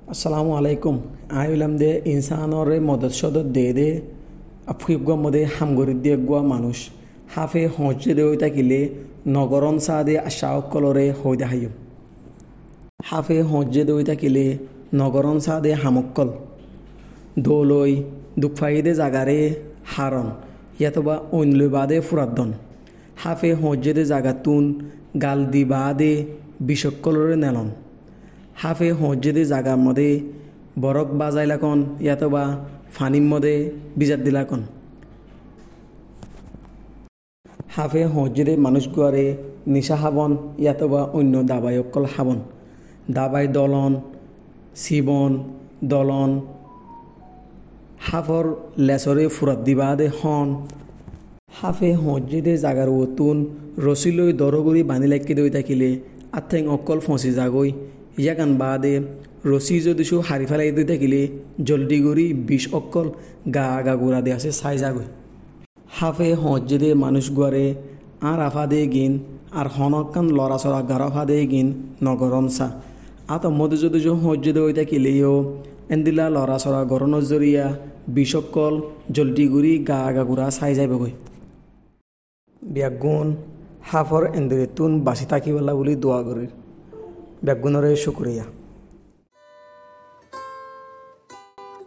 আসসালামু আলাইকুম আইলাম দে ইনসানরে মদত সদত দে আফুইবগা মদে হামগরিদ দিয়ে গুয়া মানুষ হাফে হজে দে থাকিলে নগরন সাদে আশাওকলরে হইদা হাইম হাফে হজে দে থাকিলে নগরন সাদে হামক্কল দোলই দুঃখাইদে জাগারে হারন ইয়াতবা অন্যবাদে ফুরাদ্দন হাফে হজে দে জাগাতুন গাল দিবাদে বিষক্কলরে নেলন হাফে হজ্জেদে জাগার মধ্যে বরক বাজাইলাকন ইয়াতবা ফানির মধ্যে বিজাত দিলাকন হাফে হজ্জেদে মানুষ গুয়ারে নিশা হাবন ইয়াতবা অন্য দাবায়কল হাবন দাবাই দলন শিবন দলন হাফর লেসরে ফুরাত দিবাদে হন হাফে হজ্জেদে জাগার ওতুন রসিলই দরগুড়ি বানি লাইকে দই থাকিলে আথেং অকল ফসি যাগই ইয়াকান বাদে রসি যদিশু হারি ফেলাই দিয়ে থাকিলে জলদি করি বিষ অকল গা গা গুড়া দিয়ে আছে চাই যাগৈ হাফে হজ্জে দে মানুষ গুয়ারে আর আফা দে গিন আর হনকান লড়া চড়া গারফা দে গিন নগরন চা আত মধ্যে যদি হজ্জে দে থাকিলেও এন্দিলা লড়া চড়া গরনের জরিয়া বিষ অকল জলদি করি গা গা গুড়া চাই যাবগৈ ব্যাগুণ হাফর এন্দিরে তুন বাঁচি থাকিবলা বুলি দোয়া করি ব্যাগুণরে শুক্রিয়া।